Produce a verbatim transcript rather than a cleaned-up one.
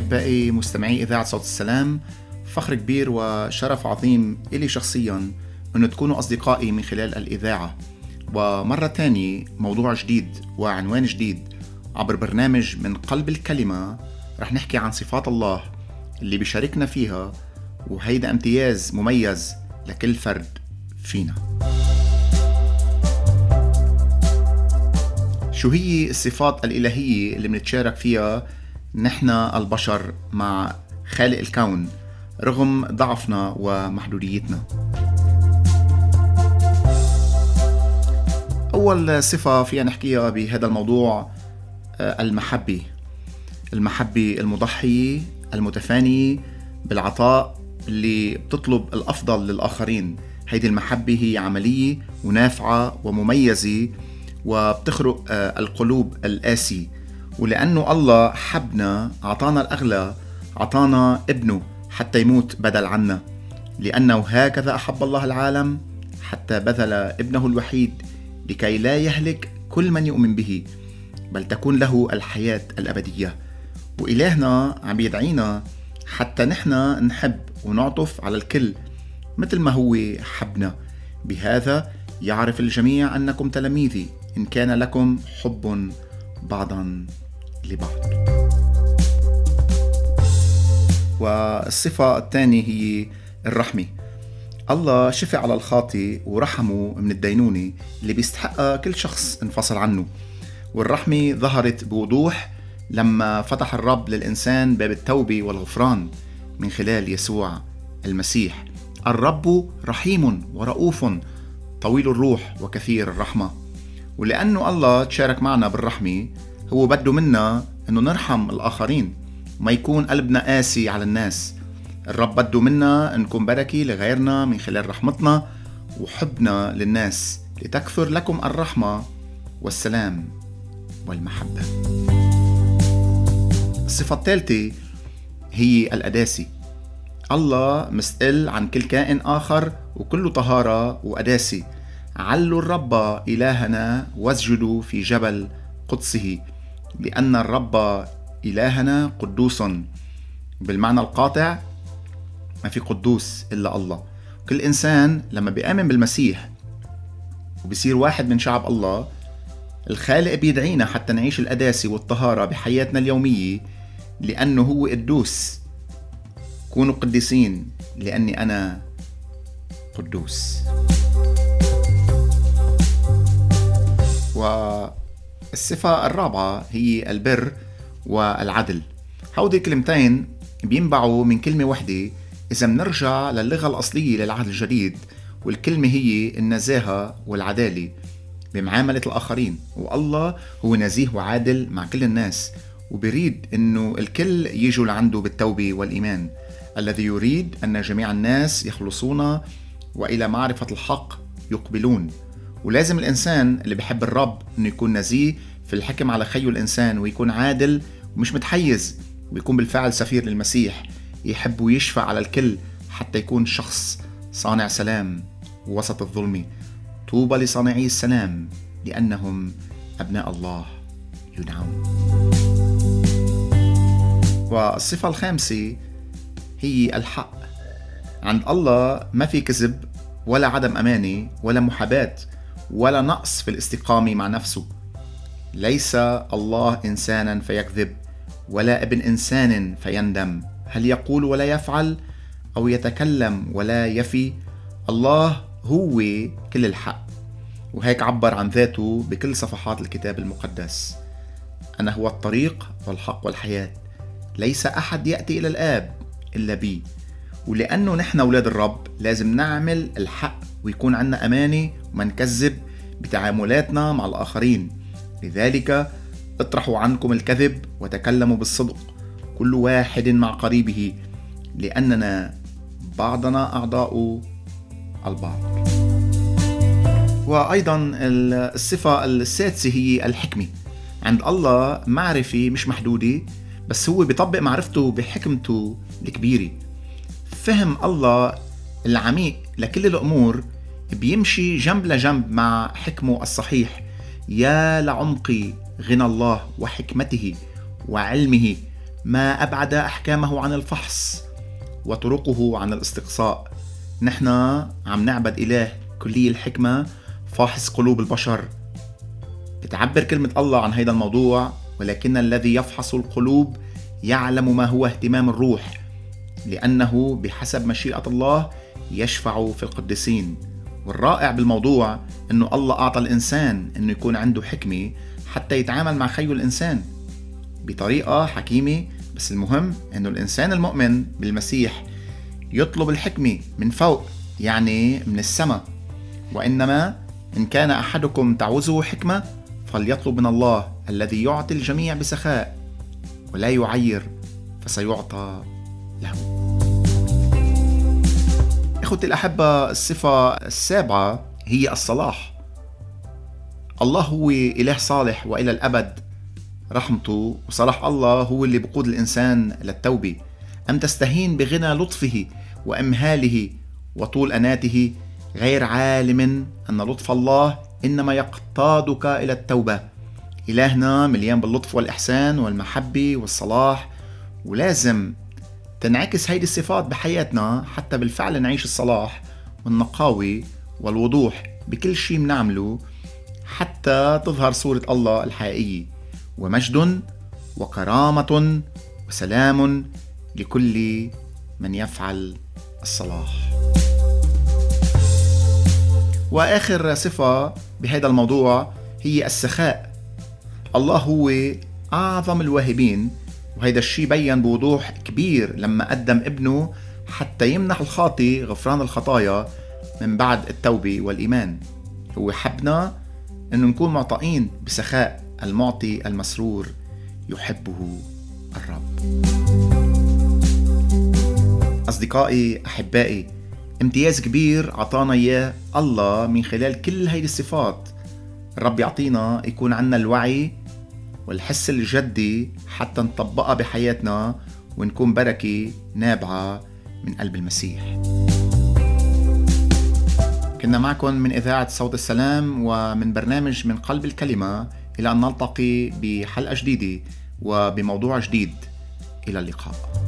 أحبائي مستمعي إذاعة صوت السلام، فخر كبير وشرف عظيم إلي شخصياً أن تكونوا أصدقائي من خلال الإذاعة، ومرة تانية موضوع جديد وعنوان جديد عبر برنامج من قلب الكلمة. رح نحكي عن صفات الله اللي بيشاركنا فيها، وهيدا امتياز مميز لكل فرد فينا. شو هي الصفات الإلهية اللي بنتشارك فيها نحن البشر مع خالق الكون رغم ضعفنا ومحدوديتنا؟ أول صفة فيها نحكيها بهذا الموضوع المحبة. المحبة المضحية المتفانية بالعطاء اللي بتطلب الأفضل للآخرين. هيدي المحبة هي عملية ونافعة ومميزة وبتخرق القلوب القاسي، ولأنه الله حبنا عطانا الأغلى، عطانا ابنه حتى يموت بدل عنا، لأنه هكذا أحب الله العالم حتى بذل ابنه الوحيد لكي لا يهلك كل من يؤمن به بل تكون له الحياة الأبدية. وإلهنا عم يدعينا حتى نحن نحب ونعطف على الكل مثل ما هو حبنا. بهذا يعرف الجميع أنكم تلاميذي إن كان لكم حب بعضا لبعض. والصفة الثانية هي الرحمة. الله شفع على الخاطئ ورحمه من الدينونة اللي بيستحقها كل شخص انفصل عنه. والرحمة ظهرت بوضوح لما فتح الرب للإنسان باب التوبة والغفران من خلال يسوع المسيح. الرب رحيم ورؤوف طويل الروح وكثير الرحمة. ولأنه الله تشارك معنا بالرحمة، هو بده منا أنه نرحم الآخرين وما يكون قلبنا قاسي على الناس. الرب بده منا نكون بركة لغيرنا من خلال رحمتنا وحبنا للناس، لتكثر لكم الرحمة والسلام والمحبة. الصفة الثالثة هي القداسة. الله مستقل عن كل كائن آخر وكله طهارة وقداسة. علوا الرب إلهنا واسجدوا في جبل قدسه، لأن الرب إلهنا قدوس. بالمعنى القاطع ما في قدوس إلا الله. كل إنسان لما بيآمن بالمسيح وبيصير واحد من شعب الله، الخالق بيدعينا حتى نعيش القداسة والطهارة بحياتنا اليومية، لأنه هو قدوس. كونوا قديسين لأني أنا قدوس. والصفة الرابعة هي البر والعدل. هودي كلمتين بينبعوا من كلمة واحدة إذا منرجع للغة الأصلية للعهد الجديد، والكلمة هي النزاهة والعدالة بمعاملة الآخرين. والله هو نزيه وعادل مع كل الناس، وبيريد أنه الكل يجوا لعنده بالتوبة والإيمان، الذي يريد أن جميع الناس يخلصون وإلى معرفة الحق يقبلون. ولازم الإنسان اللي بيحب الرب أنه يكون نزيه في الحكم على خيه الإنسان، ويكون عادل ومش متحيز، ويكون بالفعل سفير للمسيح، يحب ويشفع على الكل حتى يكون شخص صانع سلام وسط الظلم. طوبى لصانعي السلام لأنهم أبناء الله يدعون. والصفة الخامسة هي الحق. عند الله ما في كذب ولا عدم أمانة ولا محاباة ولا نقص في الاستقامة مع نفسه. ليس الله إنسانا فيكذب ولا ابن إنسان فيندم. هل يقول ولا يفعل أو يتكلم ولا يفي؟ الله هو كل الحق، وهيك عبر عن ذاته بكل صفحات الكتاب المقدس. أنا هو الطريق والحق والحياة، ليس أحد يأتي إلى الآب إلا بي. ولأنه نحن أولاد الرب لازم نعمل الحق ويكون عنا أمانة وما نكذب بتعاملاتنا مع الآخرين. لذلك اطرحوا عنكم الكذب وتكلموا بالصدق كل واحد مع قريبه، لأننا بعضنا أعضاء البعض. وأيضا الصفة السادسة هي الحكمة. عند الله معرفة مش محدودة، بس هو بيطبق معرفته بحكمته الكبيرة. فهم الله العميق لكل الأمور بيمشي جنب لجنب مع حكمه الصحيح. يا لعمق غنى الله وحكمته وعلمه ما أبعد أحكامه عن الفحص وطرقه عن الاستقصاء. نحن عم نعبد إله كلي الحكمة فاحص قلوب البشر. بتعبر كلمة الله عن هذا الموضوع: ولكن الذي يفحص القلوب يعلم ما هو اهتمام الروح، لأنه بحسب مشيئة الله يشفع في القديسين. والرائع بالموضوع أنه الله أعطى الإنسان أنه يكون عنده حكمة حتى يتعامل مع خيه الإنسان بطريقة حكيمة. بس المهم أنه الإنسان المؤمن بالمسيح يطلب الحكمة من فوق، يعني من السماء. وإنما إن كان أحدكم تعوزه حكمة فليطلب من الله الذي يعطي الجميع بسخاء ولا يعير فسيعطى له. إخوتي الأحبة، الصفة السابعة هي الصلاح. الله هو إله صالح وإلى الأبد رحمته، وصلاح الله هو اللي بقود الإنسان للتوبة. أم تستهين بغنى لطفه وإمهاله وطول أناته، غير عالم أن لطف الله إنما يقتادك إلى التوبة. إلهنا مليان باللطف والإحسان والمحبة والصلاح، ولازم تنعكس هيدي الصفات بحياتنا حتى بالفعل نعيش الصلاح والنقاوة والوضوح بكل شيء منعمله، حتى تظهر صورة الله الحقيقية. ومجد وكرامة وسلام لكل من يفعل الصلاح. وآخر صفة بهذا الموضوع هي السخاء. الله هو أعظم الواهبين، وهذا الشيء بيّن بوضوح كبير لما قدم ابنه حتى يمنح الخاطي غفران الخطايا من بعد التوبة والإيمان. هو حبنا أنه نكون معطائين بسخاء. المعطي المسرور يحبه الرب. أصدقائي أحبائي، امتياز كبير عطانا إياه الله من خلال كل هيدي الصفات. الرب يعطينا يكون عنا الوعي والحس الجدي حتى نطبقها بحياتنا ونكون بركة نابعة من قلب المسيح. كنا معكم من إذاعة صوت السلام ومن برنامج من قلب الكلمة، إلى أن نلتقي بحلقة جديدة وبموضوع جديد. إلى اللقاء.